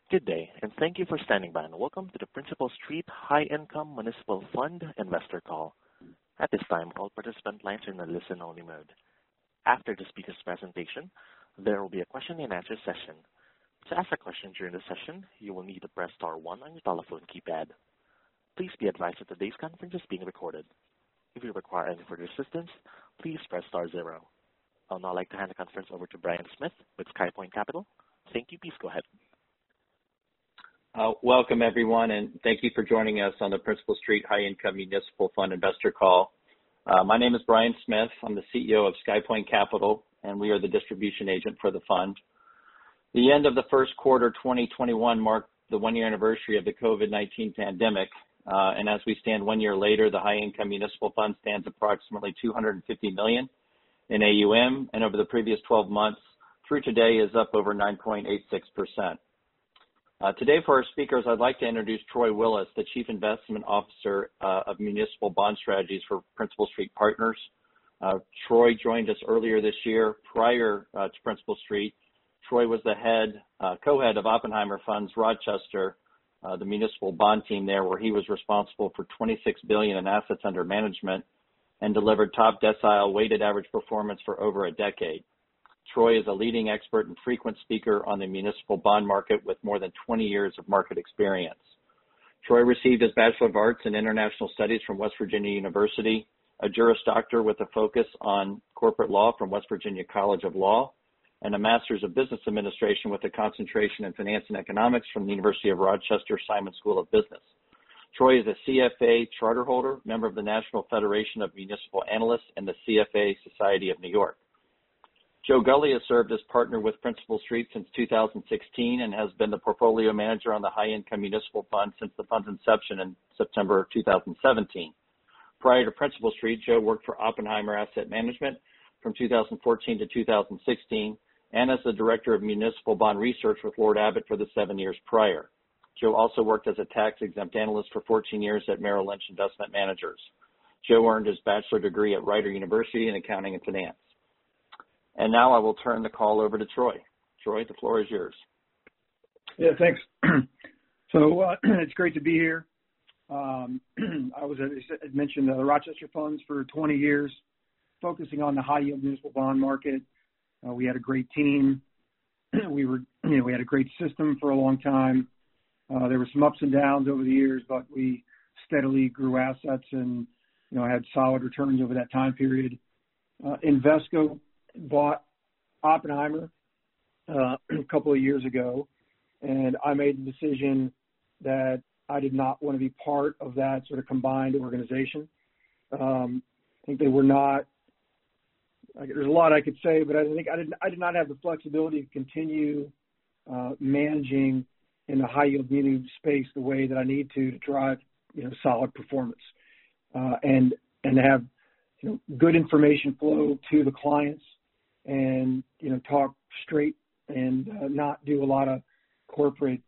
Good day, and thank you for standing by, and welcome to the Principal Street High Income Municipal Fund Investor Call. At this time, all participant lines are in a listen-only mode. After the speaker's presentation, there will be a question-and-answer session. To ask a question during the session, you will need to press star 1 on your telephone keypad. Please be advised that today's conference is being recorded. If you require any further assistance, please press star 0. I'll now like to hand the conference over to Brian Smith with SkyPoint Capital. Thank you. Please go ahead. Welcome, everyone, and thank you for joining us on the Principal Street High Income Municipal Fund Investor Call. My name is Brian Smith. I'm the CEO of SkyPoint Capital, and we are the distribution agent for the fund. The end of the first quarter 2021 marked the one-year anniversary of the COVID-19 pandemic, and as we stand 1 year later, the High Income Municipal Fund stands approximately $250 million in AUM, and over the previous 12 months through today is up over 9.86%. Today for our speakers, I'd like to introduce Troy Willis, the Chief Investment Officer of Municipal Bond Strategies for Principal Street Partners. Troy joined us earlier this year. Prior to Principal Street, Troy was the co-head of Oppenheimer Funds Rochester, the municipal bond team there, where he was responsible for $26 billion in assets under management and delivered top decile weighted average performance for over a decade. Troy is a leading expert and frequent speaker on the municipal bond market with more than 20 years of market experience. Troy received his Bachelor of Arts in International Studies from West Virginia University, a Juris Doctor with a focus on corporate law from West Virginia College of Law, and a Master's of Business Administration with a concentration in Finance and Economics from the University of Rochester Simon School of Business. Troy is a CFA charter holder, member of the National Federation of Municipal Analysts and the CFA Society of New York. Joe Gully has served as partner with Principal Street since 2016 and has been the portfolio manager on the High Income Municipal Fund since the fund's inception in September of 2017. Prior to Principal Street, Joe worked for Oppenheimer Asset Management from 2014 to 2016 and as the Director of Municipal Bond Research with Lord Abbett for the 7 years prior. Joe also worked as a tax-exempt analyst for 14 years at Merrill Lynch Investment Managers. Joe earned his bachelor degree at Rider University in accounting and finance. And now I will turn the call over to Troy. Troy, the floor is yours. Yeah, thanks. So it's great to be here. I was, as I mentioned, the Rochester Funds for 20 years, focusing on the high-yield municipal bond market. We had a great team. We had a great system for a long time. There were some ups and downs over the years, but we steadily grew assets and had solid returns over that time period. Invesco bought Oppenheimer a couple of years ago, and I made the decision that I did not want to be part of that sort of combined organization. I think they were not. There's a lot I could say, but I think I did not have the flexibility to continue managing in the high yield muni space the way that I need to drive solid performance and to have good information flow to the clients. And, talk straight and not do a lot of corporate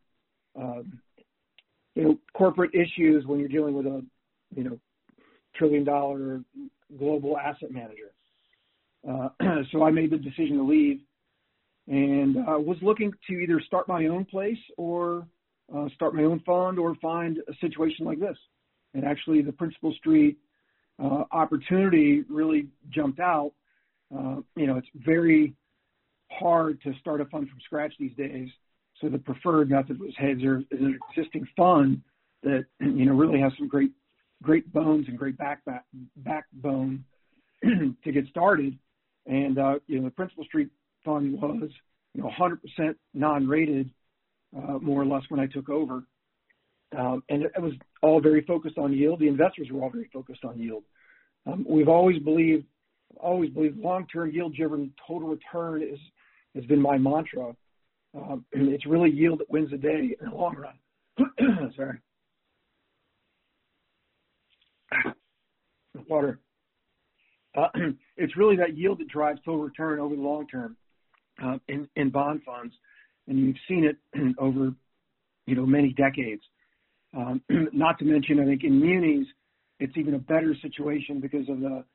issues when you're dealing with a, $1 trillion global asset manager. So I made the decision to leave and was looking to either start my own place or start my own fund or find a situation like this. And actually the Principal Street opportunity really jumped out. It's very hard to start a fund from scratch these days. So the preferred method was, hey, there's an existing fund that, really has some great bones and great backbone to get started. And, the Principal Street fund was, 100% non-rated, more or less when I took over. And it was all very focused on yield. The investors were all very focused on yield. We've always believed long-term yield-driven total return has been my mantra. It's really yield that wins the day in the long run. Sorry. Water. It's really that yield that drives total return over the long term in bond funds, and you've seen it over many decades. Not to mention, I think in munis, it's even a better situation because of the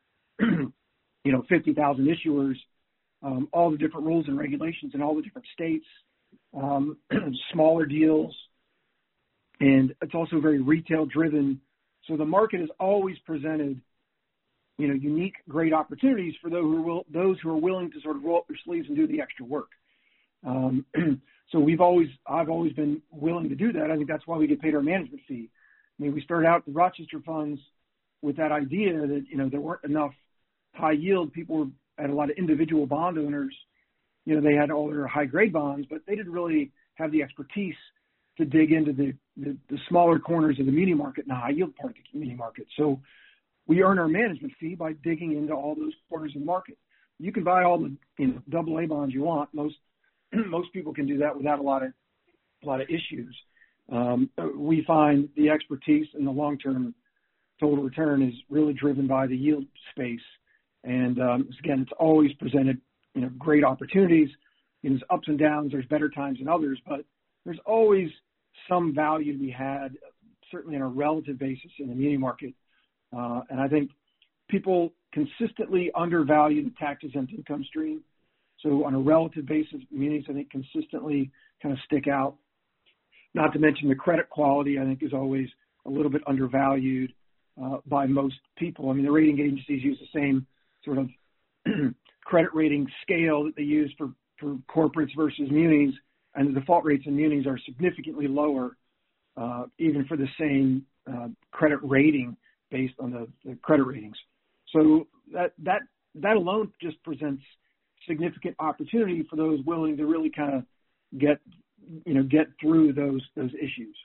50,000 issuers, all the different rules and regulations in all the different states, smaller deals, and it's also very retail driven. So the market has always presented, unique, great opportunities for those who are willing to sort of roll up their sleeves and do the extra work. So I've always been willing to do that. I think that's why we get paid our management fee. I mean, we started out the Rochester funds with that idea that, there weren't enough high yield. People had a lot of individual bond owners. They had all their high grade bonds, but they didn't really have the expertise to dig into the smaller corners of the muni market and the high yield part of the muni market. So we earn our management fee by digging into all those corners of the market. You can buy all the AA bonds you want. Most people can do that without a lot of issues. We find the expertise and the long-term total return is really driven by the yield space. And again, it's always presented, great opportunities. There's ups and downs. There's better times than others, but there's always some value to be had, certainly on a relative basis in the muni market. And I think people consistently undervalue the tax-exempt income stream. So on a relative basis, munis, I think, consistently kind of stick out. Not to mention the credit quality, I think, is always a little bit undervalued by most people. I mean, the rating agencies use the same sort of credit rating scale that they use for corporates versus munis, and the default rates in munis are significantly lower, even for the same credit rating based on the credit ratings. So that alone just presents significant opportunity for those willing to really kind of get through those issues.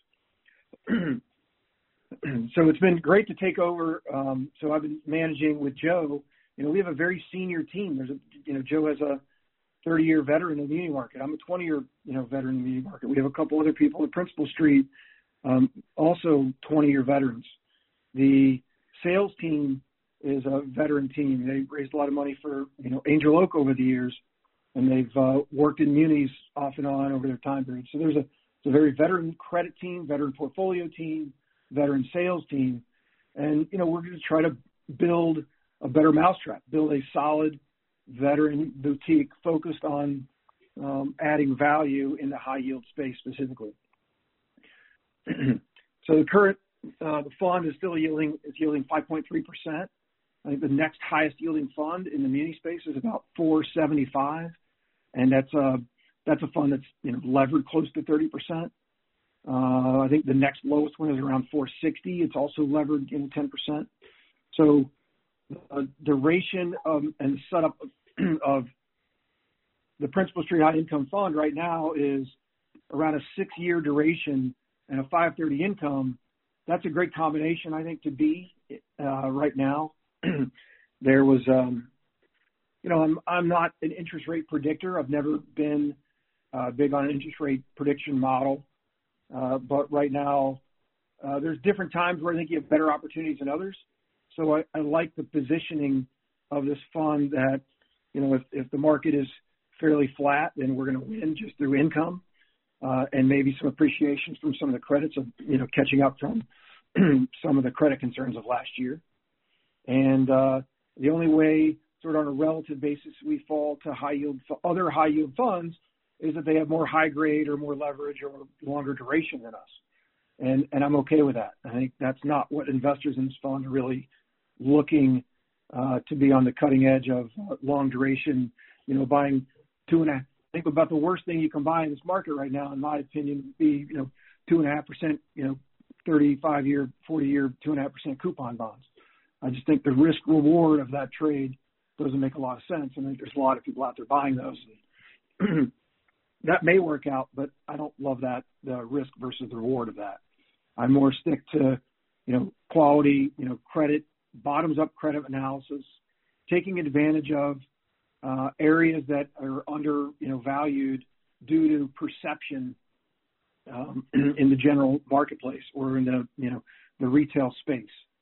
So it's been great to take over. So I've been managing with Joe. We have a very senior team. Joe has a 30-year veteran in the muni market. I'm a 20-year, veteran in the muni market. We have a couple other people at Principal Street, also 20-year veterans. The sales team is a veteran team. They raised a lot of money for, Angel Oak over the years, and they've worked in munis off and on over their time period. So there's a very veteran credit team, veteran portfolio team, veteran sales team. And, we're going to try to build a better mousetrap, build a solid veteran boutique focused on adding value in the high yield space specifically. So the current the fund is still yielding 5.3%. I think the next highest yielding fund in the muni space is about 4.75, and that's a fund that's levered close to 30%. I think the next lowest one is around 4.60. It's also levered 10%. So duration and the setup of the Principal Street High Income Fund right now is around a 6-year duration and a 5.30 income. That's a great combination, I think, to be right now. There was, I'm not an interest rate predictor. I've never been big on an interest rate prediction model. But right now, there's different times where I think you have better opportunities than others. So I like the positioning of this fund that, if the market is fairly flat, then we're going to win just through income and maybe some appreciation from some of the credits of, catching up from some of the credit concerns of last year. And the only way, sort of on a relative basis, we fall to other high yield funds is that they have more high grade or more leverage or longer duration than us. And I'm okay with that. I think that's not what investors in this fund are really looking to be on the cutting edge of long duration, buying 2.5. I think about the worst thing you can buy in this market right now, in my opinion, would be, 2.5%, 35-year, 40-year, 2.5% coupon bonds. I just think the risk reward of that trade doesn't make a lot of sense. I think there's a lot of people out there buying those. That may work out, but I don't love that, the risk versus the reward of that. I more stick to, quality, credit, bottoms up credit analysis, taking advantage of areas that are valued due to perception in the general marketplace or in the retail space.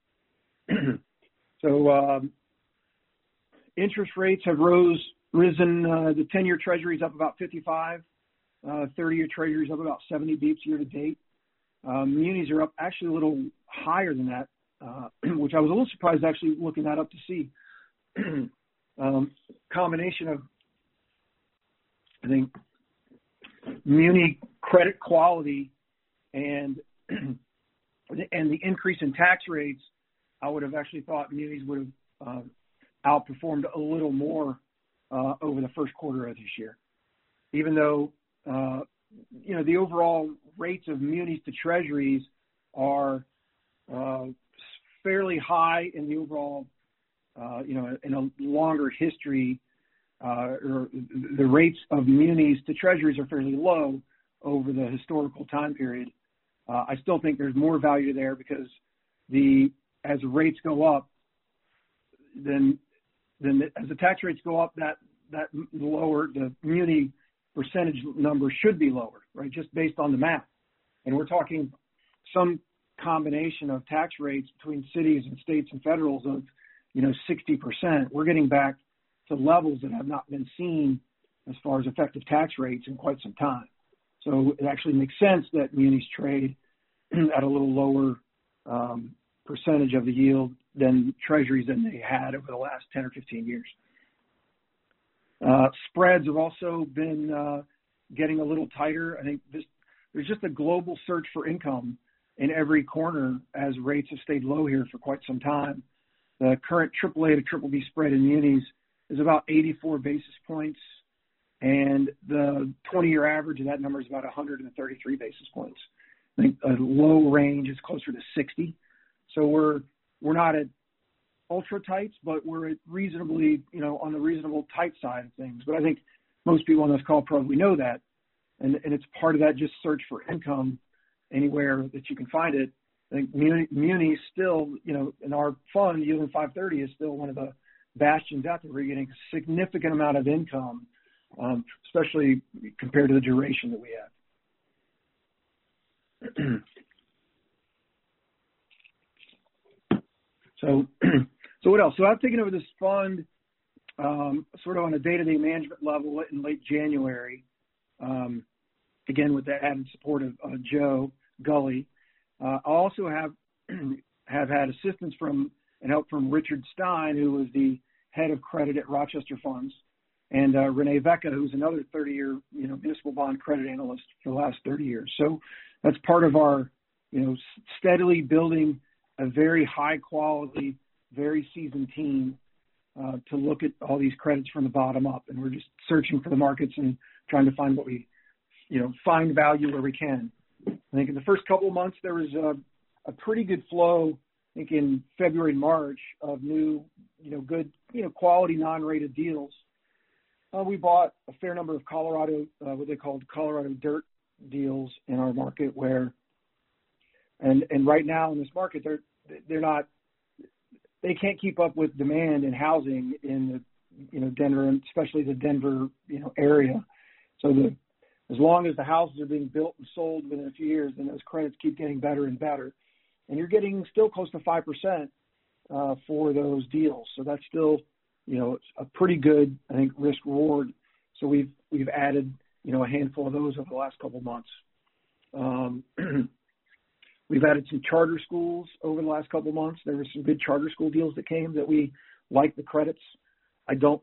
So interest rates have risen. The 10-year Treasury is up about 55. 30-year Treasury is up about 70 beeps year to date. Munis are up actually a little higher than that, which I was a little surprised actually looking that up to see. Combination of, I think, muni credit quality and the increase in tax rates, I would have actually thought munis would have outperformed a little more over the first quarter of this year, even though the overall rates of munis to treasuries are fairly high in the overall, in a longer history, or the rates of munis to treasuries are fairly low over the historical time period. I still think there's more value there because as rates go up, then as the tax rates go up, that lower the muni percentage number should be lower, right? Just based on the math. And we're talking some combination of tax rates between cities and states and federals of 60%. We're getting back to levels that have not been seen as far as effective tax rates in quite some time. So it actually makes sense that munis trade at a little lower percentage of the yield than treasuries than they had over the last 10 or 15 years. Spreads have also been getting a little tighter. I think there's just a global search for income in every corner as rates have stayed low here for quite some time. The current AAA to BBB spread in munis is about 84 basis points, and the 20-year average of that number is about 133 basis points. I think a low range is closer to 60. So we're not at ultra tights, but we're at reasonably, on the reasonable tight side of things. But I think most people on this call probably know that, and it's part of that just search for income anywhere that you can find it. I think munis still, in our fund, yielding 530 is still one of the bastions out there. We're getting a significant amount of income, especially compared to the duration that we have. So what else? So I've taken over this fund sort of on a day-to-day management level in late January, again with the added support of Joe Gully. I also have had assistance from and help from Richard Stein, who was the head of credit at Rochester Funds, and Renee Vecca, who's another 30-year municipal bond credit analyst for the last 30 years. So that's part of our steadily building a very high quality, very seasoned team to look at all these credits from the bottom up. And we're just searching for the markets and trying to find what we, find value where we can. I think in the first couple of months, there was a pretty good flow, I think in February and March, of new, good, quality non-rated deals. We bought a fair number of Colorado, what they called Colorado dirt deals in our market and right now in this market, they can't keep up with demand in housing in the, Denver, and especially the Denver, area. So as long as the houses are being built and sold within a few years, then those credits keep getting better and better. And you're getting still close to 5% for those deals. So that's still, a pretty good, I think, risk reward. So we've added, a handful of those over the last couple of months. We've added some charter schools over the last couple of months. There were some good charter school deals that came that we like the credits. I don't,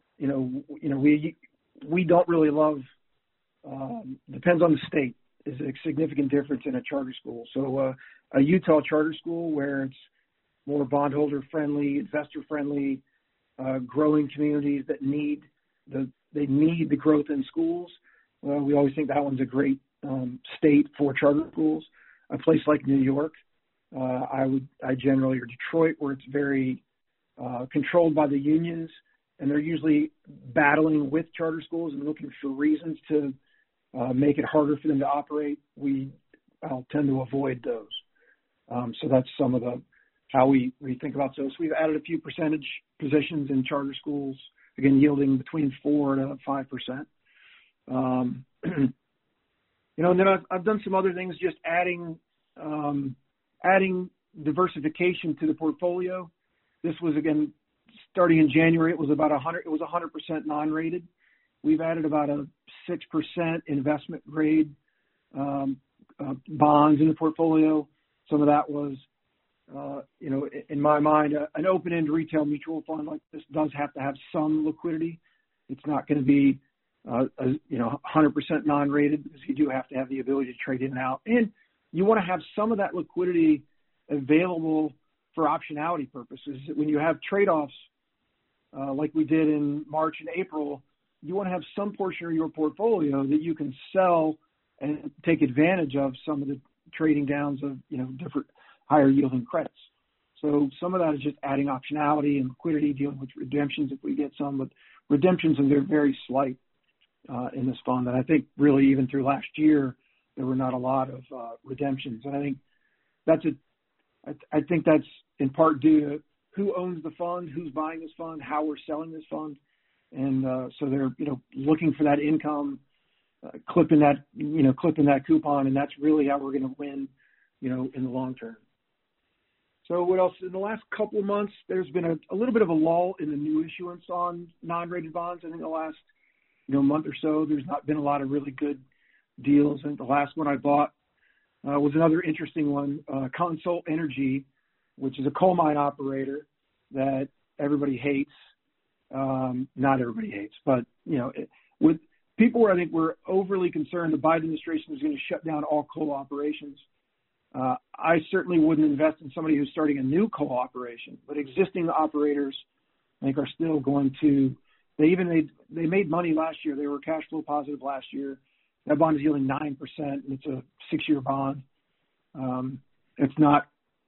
we don't really love, depends on the state, is a significant difference in a charter school. So a Utah charter school where it's more bondholder friendly, investor friendly, growing communities that need the growth in schools. We always think that one's a great state for charter schools. A place like New York, or Detroit, where it's very controlled by the unions, and they're usually battling with charter schools and looking for reasons to make it harder for them to operate. I'll tend to avoid those. So that's some of how we think about those. So we've added a few percentage positions in charter schools, again, yielding between 4 to 5%. And then I've done some other things, just adding diversification to the portfolio. This was, again, starting in January. It was about 100% non-rated. We've added about a 6% investment grade bonds in the portfolio. Some of that was, in my mind, an open-end retail mutual fund like this does have to have some liquidity. It's not going to be, 100% non-rated, because you do have to have the ability to trade in and out. And you want to have some of that liquidity available for optionality purposes. When you have trade-offs like we did in March and April, you want to have some portion of your portfolio that you can sell and take advantage of some of the trading downs of, different higher yielding credits. So some of that is just adding optionality and liquidity, dealing with redemptions if we get some, but redemptions, and they're very slight in this fund. And I think really even through last year, there were not a lot of redemptions. And I think that's in part due to who owns the fund, who's buying this fund, how we're selling this fund. And so they're, looking for that income, clipping that coupon, and that's really how we're going to win, in the long term. So what else? In the last couple of months, there's been a little bit of a lull in the new issuance on non-rated bonds. I think the last, month or so, there's not been a lot of really good deals. And the last one I bought was another interesting one, Consol Energy, which is a coal mine operator that everybody hates. Not everybody hates, but, with people I think were overly concerned the Biden administration was going to shut down all coal operations. I certainly wouldn't invest in somebody who's starting a new coal operation, but existing operators, I think, are still going to. They made money last year. They were cash flow positive last year. That bond is yielding 9%, and it's a 6-year bond. It's not,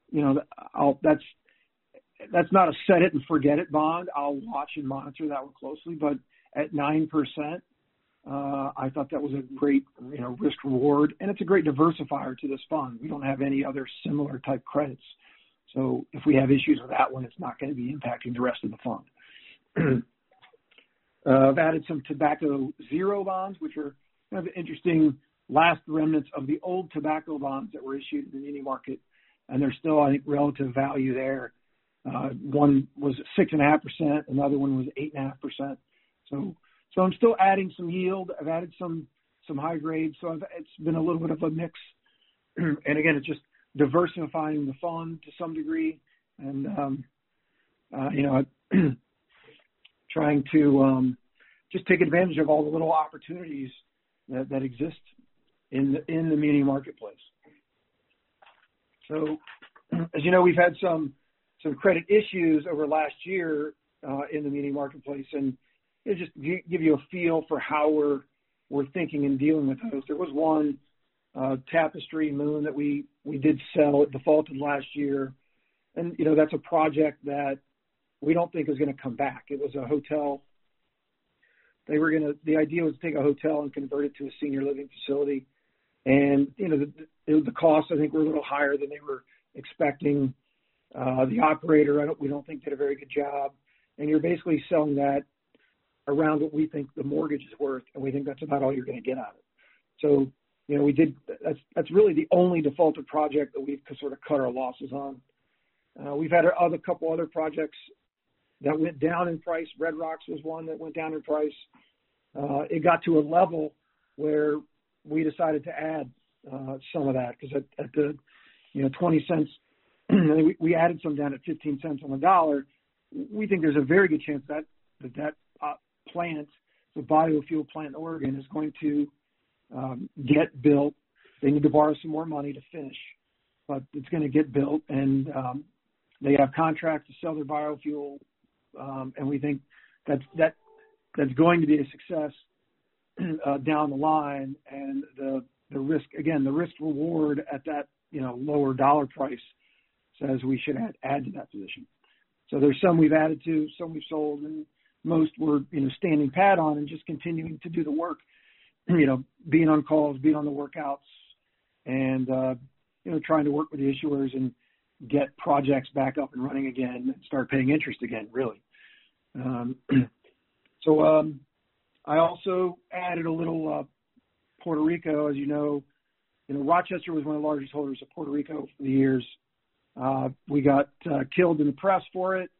that's not a set it and forget it bond. I'll watch and monitor that one closely, but at 9%. I thought that was a great, risk reward, and it's a great diversifier to this fund. We don't have any other similar type credits. So if we have issues with that one, it's not going to be impacting the rest of the fund. I've added some tobacco zero bonds, which are kind of interesting last remnants of the old tobacco bonds that were issued in the muni market. And there's still, I think, relative value there. One was 6.5%. Another one was 8.5%. So I'm still adding some yield. I've added some high grade. So it's been a little bit of a mix. And again, it's just diversifying the fund to some degree, and trying to just take advantage of all the little opportunities that exist in the muni marketplace. So, as you know, we've had some credit issues over last year in the muni marketplace, and it just give you a feel for how we're thinking and dealing with those. There was one Tapestry Moon that we did sell. It defaulted last year, and that's a project that we don't think is going to come back. It was a hotel. The idea was to take a hotel and convert it to a senior living facility, and the costs, I think, were a little higher than they were expecting. The operator, we don't think, did a very good job, and you're basically selling that around what we think the mortgage is worth, and we think that's about all you're going to get out of it. So, we did. That's really the only defaulted project that we've sort of cut our losses on. We've had a couple other projects that went down in price. Red Rocks was one that went down in price. It got to a level where we decided to add some of that, because at the 20 cents, we added some down at 15 cents on the dollar. We think there's a very good chance that plant, the biofuel plant in Oregon, is going to get built. They need to borrow some more money to finish, but it's going to get built, and they have contracts to sell their biofuel, and we think that's going to be a success down the line. And the risk reward at that lower dollar price says we should add to that position. So there's some we've added to, some we've sold, and most we're standing pat on and just continuing to do the work, being on calls, being on the workouts, and trying to work with the issuers and get projects back up and running again and start paying interest again, really. So I also added a little Puerto Rico. As you know, Rochester was one of the largest holders of Puerto Rico for the years. We got killed in the press for it.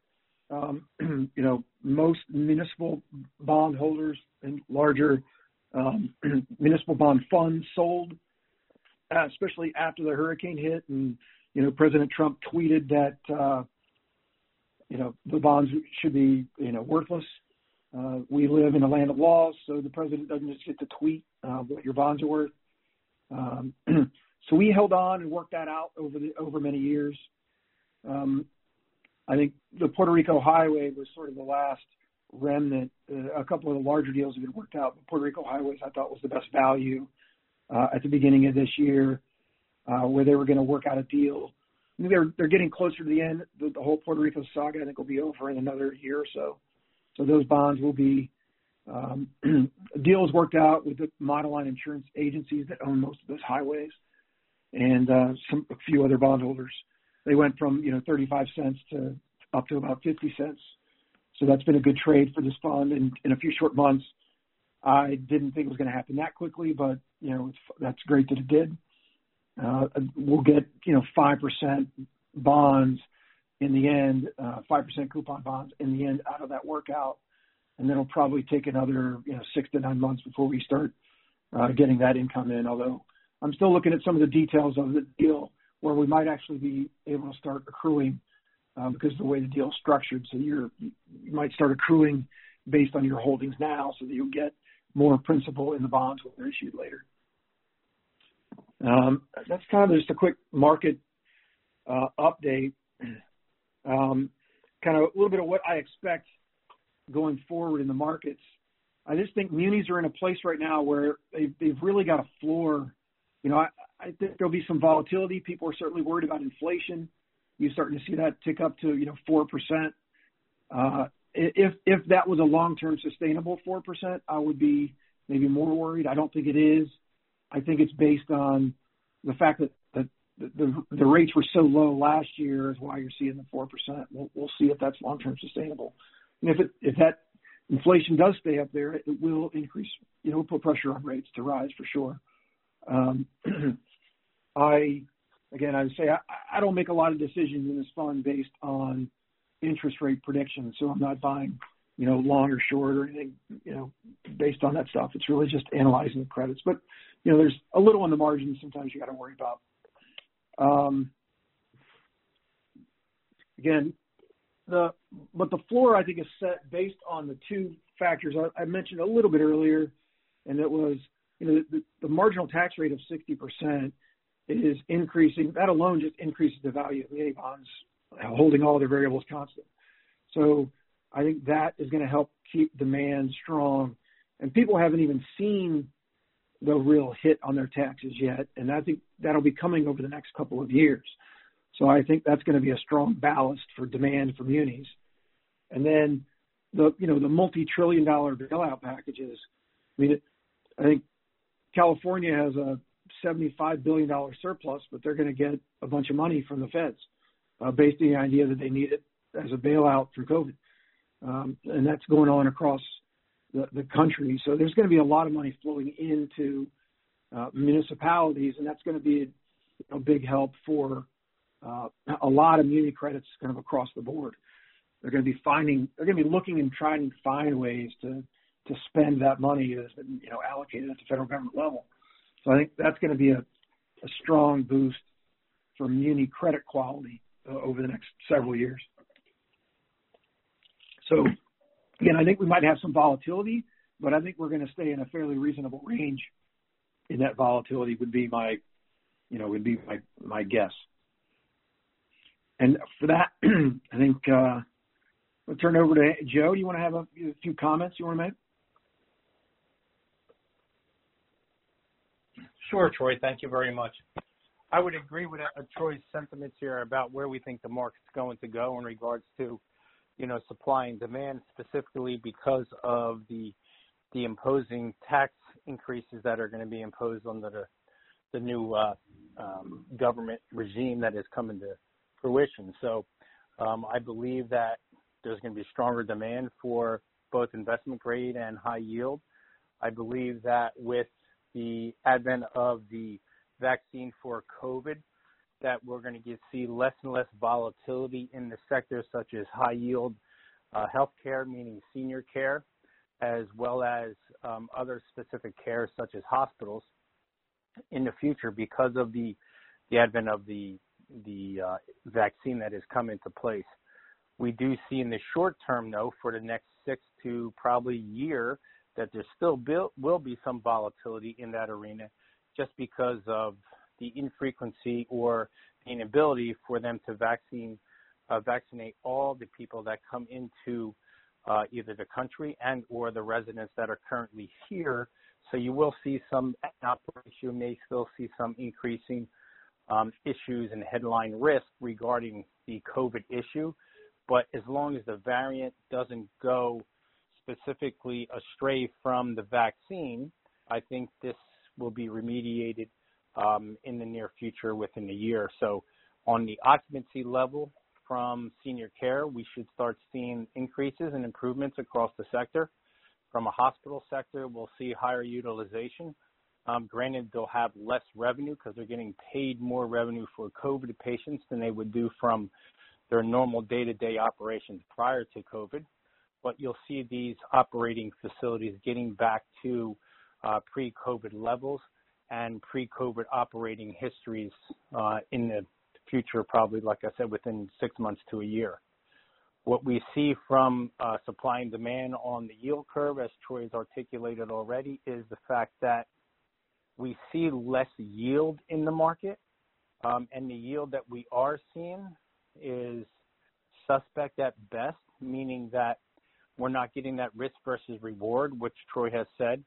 Most municipal bond holders and larger municipal bond funds sold, especially after the hurricane hit. And, President Trump tweeted that, the bonds should be, worthless. We live in a land of laws, so the president doesn't just get to tweet what your bonds are worth. So we held on and worked that out over many years. I think the Puerto Rico Highway was sort of the last remnant. A couple of the larger deals have been worked out, but Puerto Rico Highways I thought was the best value at the beginning of this year, where they were going to work out a deal. I think they're getting closer to the end. The whole Puerto Rico saga I think will be over in another year or so. So those bonds will be deals worked out with the monoline insurance agencies that own most of those highways, and a few other bondholders. They went from 35 cents to up to about 50 cents. So that's been a good trade for this fund in a few short months. I didn't think it was going to happen that quickly, but that's great that it did. We'll get 5% bonds in the end, 5% coupon bonds in the end out of that workout, and then it'll probably take another 6 to 9 months before we start getting that income in. Although I'm still looking at some of the details of the deal where we might actually be able to start accruing because of the way the deal is structured. So you might start accruing based on your holdings now, so that you'll get more principal in the bonds when they're issued later. That's kind of just a quick market update. Kind of a little bit of what I expect going forward in the markets. I just think munis are in a place right now where they've really got a floor. I think there'll be some volatility. People are certainly worried about inflation. You're starting to see that tick up to 4%. If that was a long-term sustainable 4%, I would be maybe more worried. I don't think it is. I think it's based on the fact that the rates were so low last year is why you're seeing the 4%. We'll see if that's long-term sustainable. And if that inflation does stay up there, it will increase, put pressure on rates to rise for sure. I would say I don't make a lot of decisions in this fund based on interest rate predictions, so I'm not buying, long or short or anything, based on that stuff. It's really just analyzing the credits. But, there's a little on the margins sometimes you got to worry about. But the floor I think is set based on the two factors I mentioned a little bit earlier, and it was, the marginal tax rate of 60% is increasing. That alone just increases the value of the bonds, holding all their variables constant. So I think that is going to help keep demand strong. And people haven't even seen the real hit on their taxes yet, and I think that'll be coming over the next couple of years. So I think that's going to be a strong ballast for demand for munis. And then the multi-trillion-dollar bailout packages. I think California has a $75 billion surplus, but they're going to get a bunch of money from the feds based on the idea that they need it as a bailout through COVID. And that's going on across the country. So there's going to be a lot of money flowing into municipalities, and that's going to be a big help for a lot of muni credits kind of across the board. They're going to be looking and trying to find ways to spend that money that's been, allocated at the federal government level. So I think that's going to be a strong boost for muni credit quality over the next several years. So again, I think we might have some volatility, but I think we're going to stay in a fairly reasonable range in that volatility would be my guess. And for that, I think we'll turn it over to Joe. Do you want to have a few comments you want to make? Sure, Troy. Thank you very much. I would agree with Troy's sentiments here about where we think the market's going to go in regards to, supply and demand, specifically because of the imposing tax increases that are going to be imposed under the new government regime that is coming to fruition. So I believe that there's going to be stronger demand for both investment grade and high yield. I believe that with the advent of the vaccine for COVID, that we're going to see less and less volatility in the sectors such as high yield healthcare, meaning senior care, as well as other specific care such as hospitals in the future because of the advent of the vaccine that has come into place. We do see in the short term, though, for the next 6 to probably a year that there still will be some volatility in that arena just because of the infrequency or the inability for them to vaccinate all the people that come into either the country and or the residents that are currently here. So you will see some outbreaks. You may still see some increasing issues and headline risk regarding the COVID issue. But as long as the variant doesn't go specifically astray from the vaccine, I think this will be remediated in the near future within a year. So on the occupancy level from senior care, we should start seeing increases and improvements across the sector. From a hospital sector, we'll see higher utilization. Granted, they'll have less revenue because they're getting paid more revenue for COVID patients than they would do from their normal day-to-day operations prior to COVID. But you'll see these operating facilities getting back to pre-COVID levels and pre-COVID operating histories in the future, probably, like I said, within 6 months to a year. What we see from supply and demand on the yield curve, as Troy has articulated already, is the fact that we see less yield in the market, and the yield that we are seeing is suspect at best, meaning that we're not getting that risk versus reward, which Troy has said.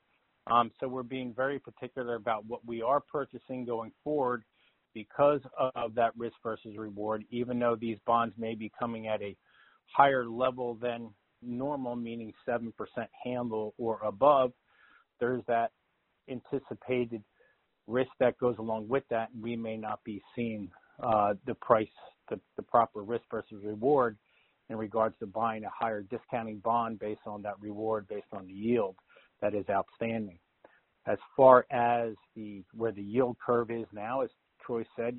So we're being very particular about what we are purchasing going forward because of that risk versus reward, even though these bonds may be coming at a higher level than normal, meaning 7% handle or above. There's that anticipated risk that goes along with that, and we may not be seeing the price, the proper risk versus reward in regards to buying a higher discounting bond based on that reward, based on the yield that is outstanding. As far as where the yield curve is now, as Troy said,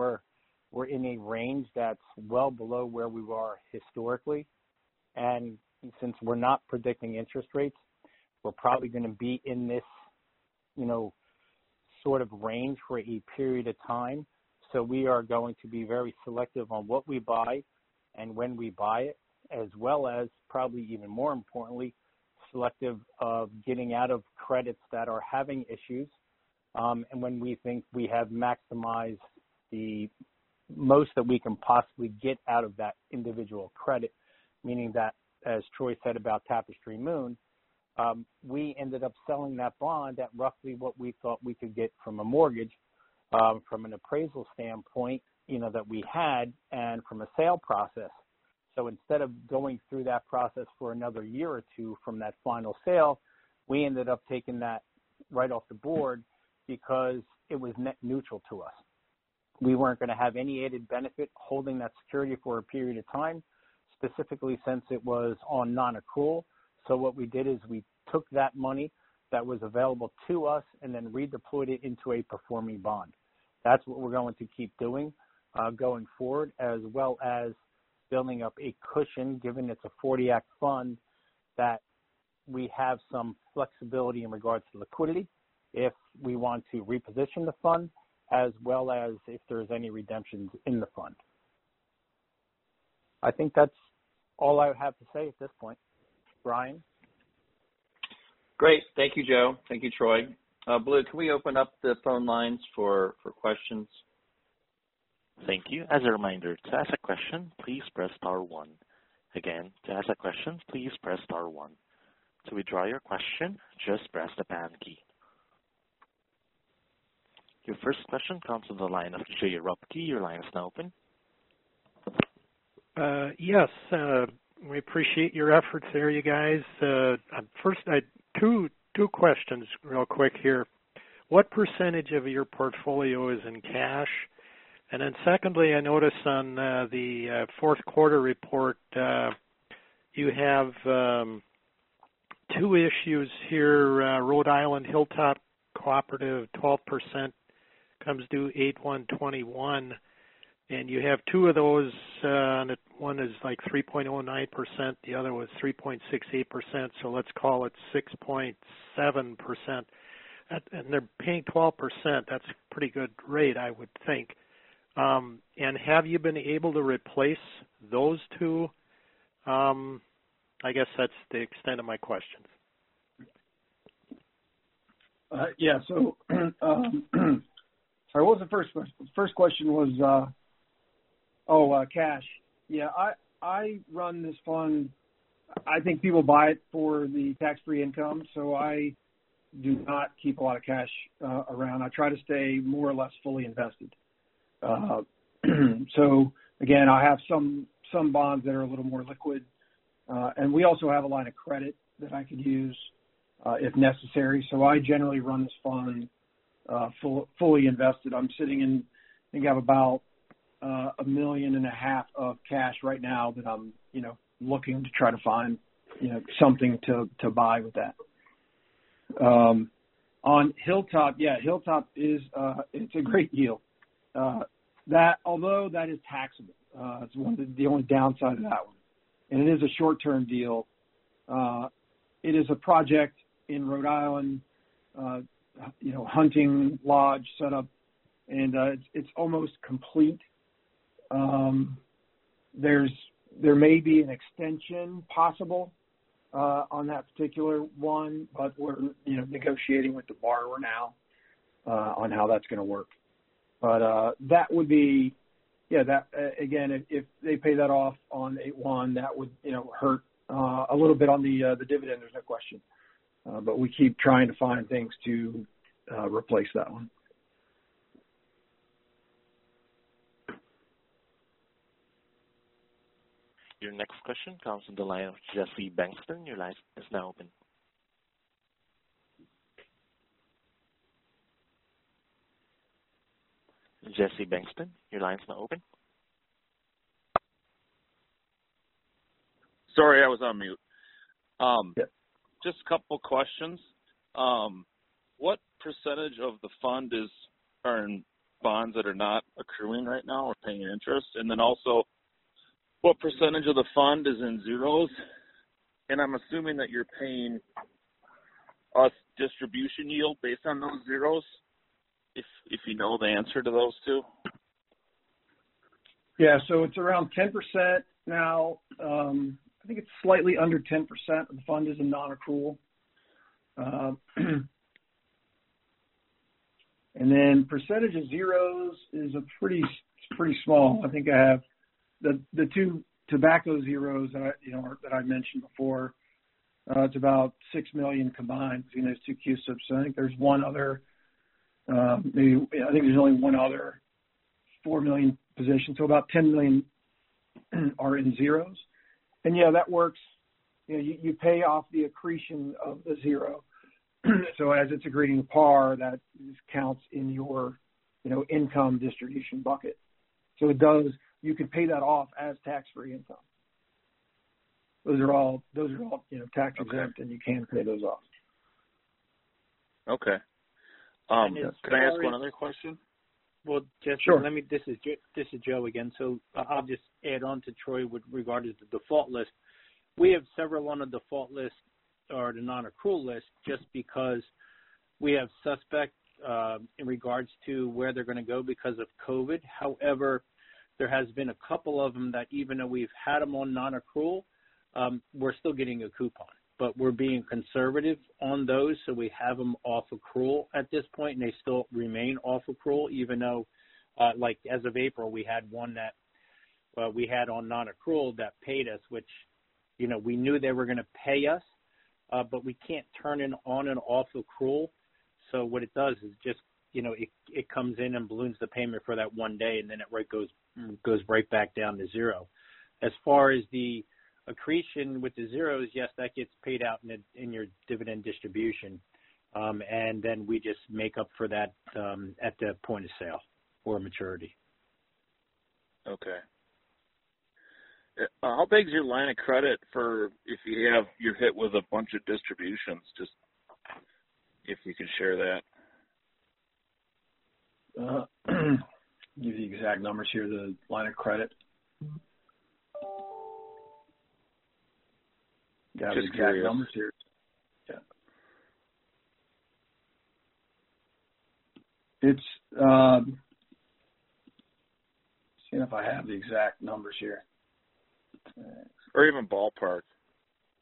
we're in a range that's well below where we were historically, and since we're not predicting interest rates, we're probably going to be in this, sort of range for a period of time. So we are going to be very selective on what we buy and when we buy it, as well as, probably even more importantly, selective of getting out of credits that are having issues, and when we think we have maximized the most that we can possibly get out of that individual credit, meaning that, as Troy said about Tapestry Moon, we ended up selling that bond at roughly what we thought we could get from a mortgage, from an appraisal standpoint, that we had, and from a sale process. So instead of going through that process for another year or two from that final sale, we ended up taking that right off the board because it was net neutral to us. We weren't going to have any added benefit holding that security for a period of time, specifically since it was on non-accrual. So what we did is we took that money that was available to us and then redeployed it into a performing bond. That's what we're going to keep doing going forward, as well as building up a cushion, given it's a 40 Act fund, that we have some flexibility in regards to liquidity if we want to reposition the fund, as well as if there's any redemptions in the fund. I think that's all I have to say at this point. Brian? Great. Thank you, Joe. Thank you, Troy. Blue, can we open up the phone lines for questions? Thank you. As a reminder, to ask a question, please press star 1. Again, to ask a question, please press star 1. To withdraw your question, just press the pound key. Your first question comes from the line of Jay Rupke. Your line is now open. Yes, we appreciate your efforts there, you guys. First, I two questions real quick here. What percentage of your portfolio is in cash? And then secondly, I notice on the fourth quarter report, you have two issues here. Rhode Island Hilltop Cooperative, 12%, comes due 8/1/21. And you have two of those. One is like 3.09%. The other was 3.68%. So let's call it 6.7%. And they're paying 12%. That's a pretty good rate, I would think. And have you been able to replace those two I guess that's the extent of my questions. Yeah. So, sorry, what was the first question? The first question was, cash. Yeah, I run this fund. I think people buy it for the tax-free income, so I do not keep a lot of cash around. I try to stay more or less fully invested. So again, I have some bonds that are a little more liquid, and we also have a line of credit that I could use if necessary. So I generally run this fund fully invested. I'm sitting in, I think I have about $1.5 million of cash right now that I'm, looking to try to find, something to buy with that. On Hilltop, Hilltop is it's a great deal. That although that is taxable, it's one of the only downside of that one, and it is a short-term deal. It is a project in Rhode Island, hunting lodge setup, and it's almost complete. There may be an extension possible on that particular one, but we're negotiating with the borrower now on how that's going to work. But that would be, that again, if they pay that off on 8/1, that would hurt a little bit on the dividend. There's no question, but we keep trying to find things to replace that one. Your next question comes from the line of Jesse Bankston. Your line is now open. Jesse Bankston, your line's now open. Sorry, I was on mute. Yep. Just a couple questions. What percentage of the fund are in bonds that are not accruing right now or paying interest? And then also, what percentage of the fund is in zeros? And I'm assuming that you're paying us distribution yield based on those zeros, if you know the answer to those two. Yeah, so it's around 10% now. I think it's slightly under 10% of the fund is in non-accrual. And then percentage of zeros is pretty small. I think I have the two tobacco zeros that I mentioned before. It's about $6 million combined between those two CUSIPs. So I think there's one other. I think there's only one other $4 million position. So about $10 million are in zeros. And that works. You pay off the accretion of the zero. So as it's accreting par, that counts in your income distribution bucket. So it does. You can pay that off as tax-free income. Those are all tax exempt, and you can pay those off. Okay. Can I ask one other question? Well, Jesse, sure. This is Joe again. So I'll just add on to Troy with regard to the default list. We have several on the default list or the non-accrual list just because we have suspect in regards to where they're going to go because of COVID. However, there has been a couple of them that even though we've had them on non-accrual, we're still getting a coupon. But we're being conservative on those, so we have them off accrual at this point, and they still remain off accrual, even though, like as of April, we had one that we had on non-accrual that paid us, which, we knew they were going to pay us, but we can't turn it on and off accrual. So what it does is just, it comes in and balloons the payment for that one day, and then it goes right back down to zero. As far as the accretion with the zeros, yes, that gets paid out in your dividend distribution, and then we just make up for that at the point of sale or maturity. Okay. How big is your line of credit for if you're hit with a bunch of distributions? Just if you can share that. Give you the exact numbers here. The line of credit. Got the exact curious. numbers here. Yeah. It's seeing if I have the exact numbers here. Or even ballpark.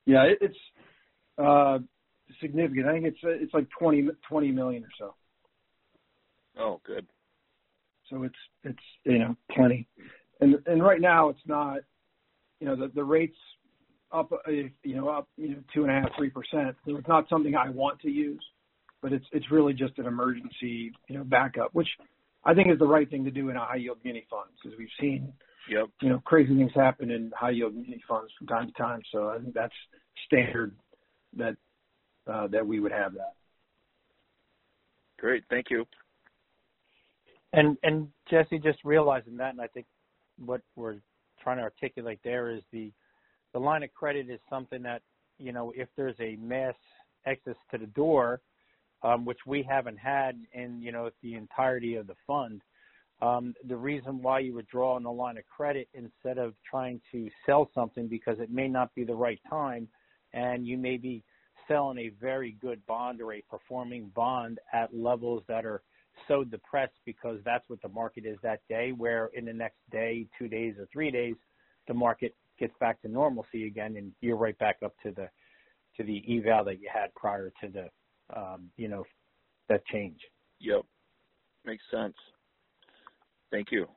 Yeah, it's significant. I think it's like 20 million or so. Oh, good. So it's plenty. And right now it's not, the rates up 2.5%, 3%. So it's not something I want to use, but it's really just an emergency, backup, which I think is the right thing to do in a high yield muni fund, because we've seen, crazy things happen in high yield muni funds from time to time. So I think that's standard that we would have that. Great. Thank you. And Jesse, just realizing that, and I think what we're trying to articulate there is the line of credit is something that, if there's a mass exodus to the door, which we haven't had in, the entirety of the fund, the reason why you would draw on the line of credit instead of trying to sell something, because it may not be the right time, and you may be selling a very good bond or a performing bond at levels that are so depressed because that's what the market is that day, where in the next day, 2 days, or 3 days, the market gets back to normalcy again, and you're right back up to the eval that you had prior to the that change. Yep, makes sense. Thank you.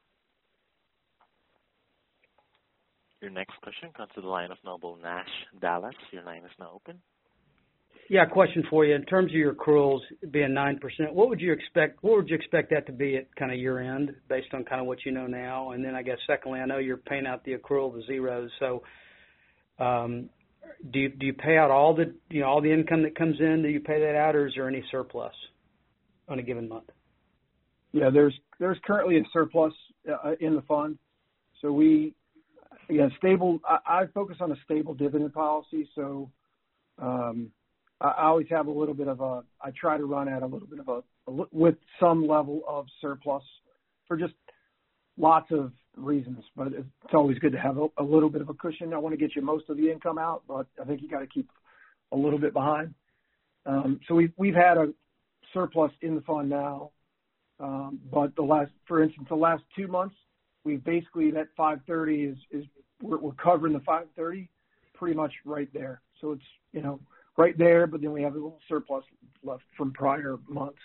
Your next question comes to the line of Noble Nash, Dallas. Your line is now open. Yeah, question for you. In terms of your accruals being 9%, what would you expect that to be at kind of year end, based on kind of what you know now? And then I guess secondly, I know you're paying out the accrual, the zeros. So do you pay out all the income that comes in? Do you pay that out, or is there any surplus on a given month? Yeah, there's currently a surplus in the fund. So stable. I focus on a stable dividend policy. So I always have a little bit of I try to run at a little bit of with some level of surplus for just lots of reasons, but it's always good to have a little bit of a cushion. I want to get you most of the income out, but I think you got to keep a little bit behind. So we've had a surplus in the fund now, but for instance, the last 2 months, we've basically, that 530 we're covering the 530 pretty much right there. So it's, right there, but then we have a little surplus left from prior months.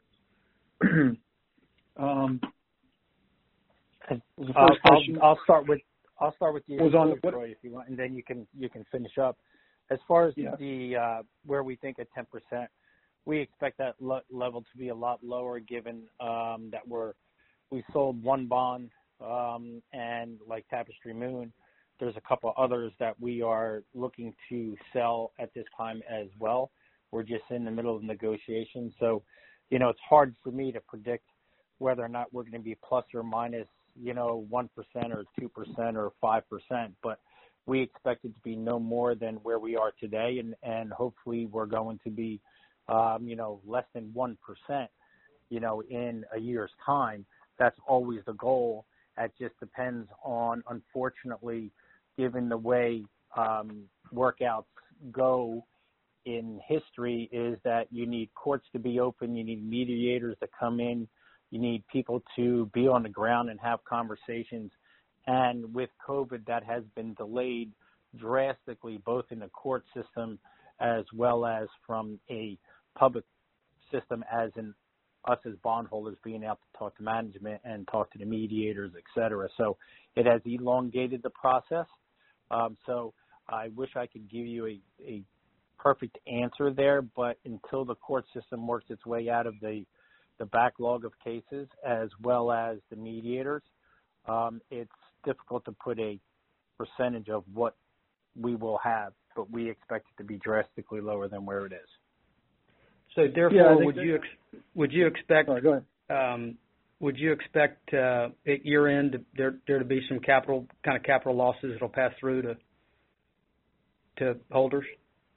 I'll start with you, Troy, if you want, and then you can finish up. As far as the where we think at 10%, we expect that level to be a lot lower, given that we sold one bond, and like Tapestry Moon, there's a couple others that we are looking to sell at this time as well. We're just in the middle of negotiations. So, it's hard for me to predict whether or not we're going to be plus or minus, 1% or 2% or 5%. But we expect it to be no more than where we are today. And hopefully we're going to be, less than 1%, in a year's time. That's always the goal. It just depends on, unfortunately, given the way workouts go in history, is that you need courts to be open, you need mediators to come in, you need people to be on the ground and have conversations. And with COVID, that has been delayed drastically, both in the court system as well as from a public system, as in us as bondholders being able to talk to management and talk to the mediators, et cetera. So it has elongated the process. So I wish I could give you a perfect answer there, but until the court system works its way out of the backlog of cases as well as the mediators, it's difficult to put a percentage of what we will have, but we expect it to be drastically lower than where it is. So therefore, would you expect? All right, go ahead. Would you expect at year end there to be some capital losses that'll pass through to holders?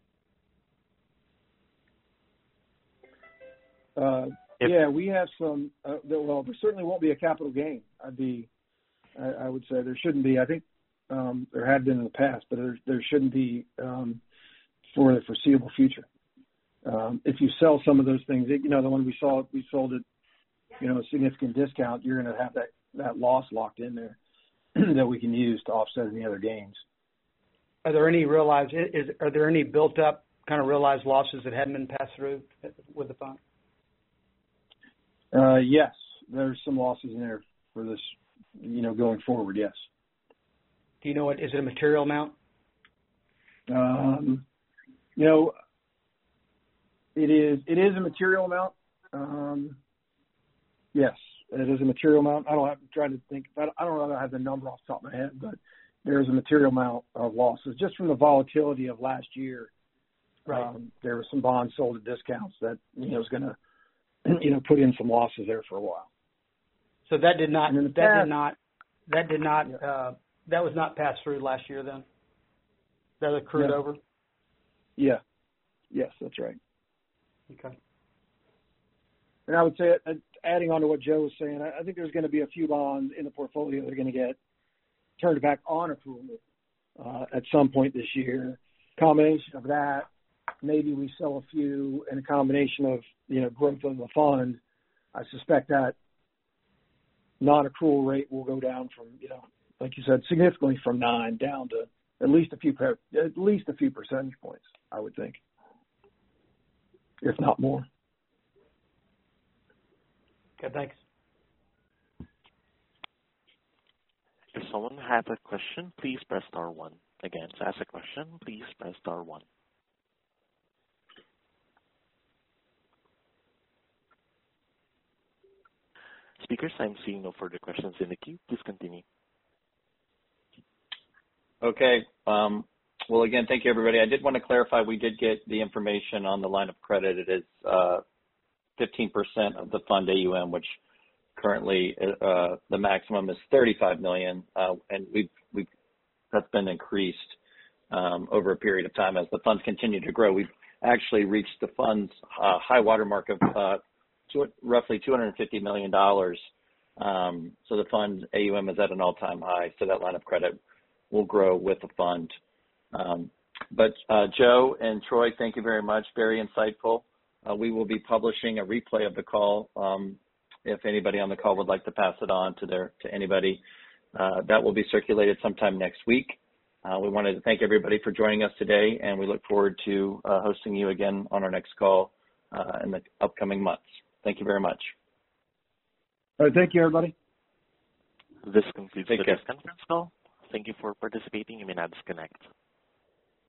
We have some. Well, there certainly won't be a capital gain. I would say there shouldn't be. I think there had been in the past, but there shouldn't be for the foreseeable future. If you sell some of those things, the one we sold at a significant discount, you're going to have that loss locked in there that we can use to offset any other gains. Are there any realized? Are there any built up kind of realized losses that hadn't been passed through with the fund? Yes, there's some losses in there for this, going forward. Yes. Do you know what? Is it a material amount? It is a material amount. Yes, it is a material amount. I don't know if I have the number off the top of my head, but there's a material amount of losses just from the volatility of last year. Right. There were some bonds sold at discounts that is going to put in some losses there for a while. So that was not passed through last year then? That accrued over? Yeah. Yes, that's right. Okay. And I would say, adding on to what Joe was saying, I think there's going to be a few bonds in the portfolio that are going to get turned back on accrual at some point this year. Combination of that, maybe we sell a few, and a combination of growth of the fund. I suspect that non-accrual rate will go down from like you said, significantly from 9 down to at least a few percentage points. I would think, if not more. Okay, thanks. If someone has a question, please press star 1. Again, to ask a question, please press star 1. Speakers, I'm seeing no further questions in the queue. Please continue. Okay. Well, again, thank you, everybody. I did want to clarify, we did get the information on the line of credit. It is 15% of the fund AUM, which currently the maximum is $35 million, and that's been increased over a period of time as the funds continue to grow. We've actually reached the fund's high water mark of roughly $250 million. So the fund AUM is at an all-time high, so that line of credit will grow with the fund. But Joe and Troy, thank you very much. Very insightful. We will be publishing a replay of the call. If anybody on the call would like to pass it on to anybody, that will be circulated sometime next week. We wanted to thank everybody for joining us today, and we look forward to hosting you again on our next call in the upcoming months. Thank you very much. All right, thank you, everybody. This concludes today's conference call. Thank you for participating. You may now disconnect.